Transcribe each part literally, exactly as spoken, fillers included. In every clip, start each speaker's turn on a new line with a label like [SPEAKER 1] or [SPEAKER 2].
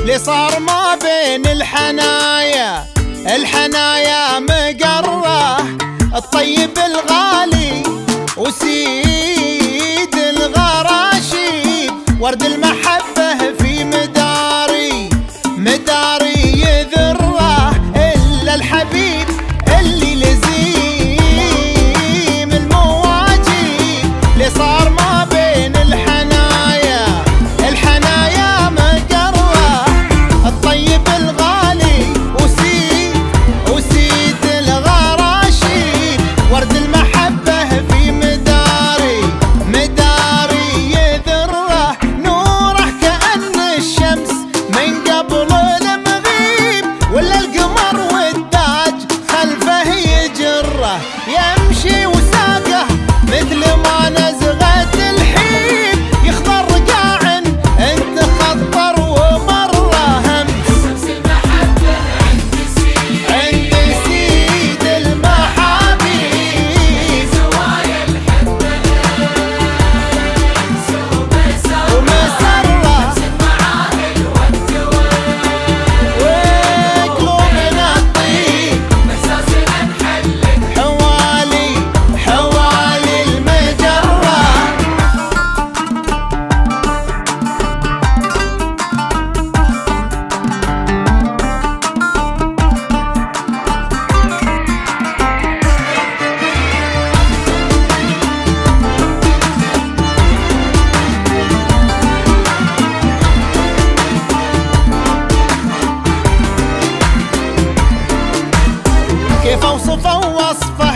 [SPEAKER 1] اللي صار ما بين الحنايا، الحنايا مقره الطيب الغالي وسيد الغراشيب، ورد المحبة في مداري مداري يذره إلا الحبيب اللي لزيم المواجيب، اللي صار ما بين الحنايا، الحنايا مقره الطيب الغالي وسيد وسيد الغراشيب، ورد المحبة في مداري مداري يذره نوره كأن الشمس من قبل المغيب، ولا القمر والتاج خلفه يجره، يمشي وساقه مثل ما نزغت الحيب، يخضر قاع انت خطر ومره همس،
[SPEAKER 2] شمس المحبة عند سيد
[SPEAKER 1] عند سيد المحابيب،
[SPEAKER 2] زوايا الحبة ناس ومسرة
[SPEAKER 1] ومسره
[SPEAKER 2] المعاهد والدوام،
[SPEAKER 1] وقلوبنا الطيب
[SPEAKER 2] مساسنا نحلق
[SPEAKER 1] حوالي حوالي المجره. كيف اوصفه وصفه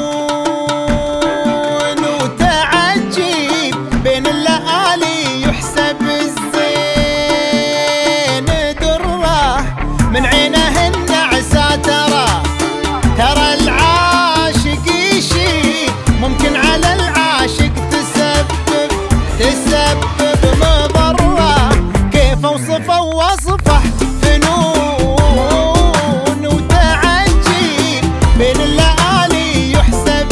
[SPEAKER 1] فنون وتعجيب، بين اللآلي يحسب الزين دره، من عينه النعسة ترى ترى العاشق يشيب، ممكن على العاشق تسبب تسبب مضره، كيف اوصفه وصفه فنون وتعجيب، بين اللآلي يحسب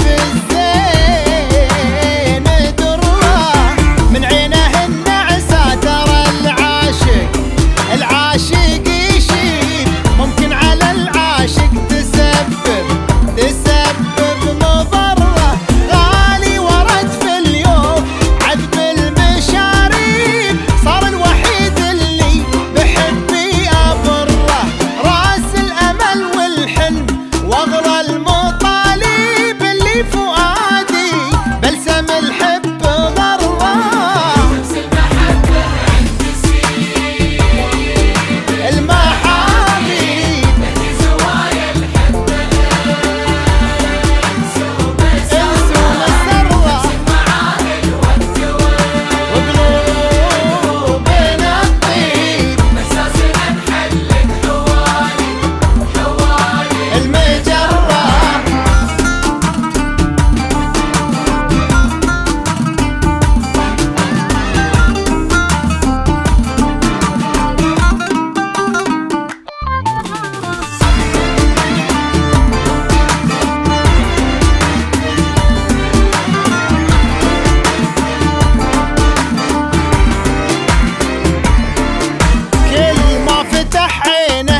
[SPEAKER 1] الزين دره، من عينه النعسة ترى العاشق العاشق يشيب، ممكن على العاشق تسبب تسبب مضره، غالي ورد في اليوم عذب المشاريب، صار الوحيد اللي بحبي أبره، راس الأمل والحلم واغلى المطالب، اللي فؤادي بلسم الحب غره،
[SPEAKER 2] شمس المحبة عند سيد
[SPEAKER 1] المحابيب
[SPEAKER 2] زوايا الحبة ناس
[SPEAKER 1] انس
[SPEAKER 2] ومسرة
[SPEAKER 1] ومسره
[SPEAKER 2] المعاهد والدوام،
[SPEAKER 1] وقلوبنا الطيب
[SPEAKER 2] مساسنا نحلق حوالي حوالي
[SPEAKER 1] المجره. كل ما فتح عينه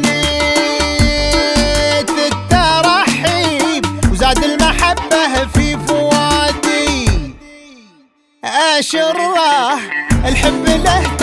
[SPEAKER 1] ثنيت الترحيب، وزاد المحبة في فؤادي أشره، الحب له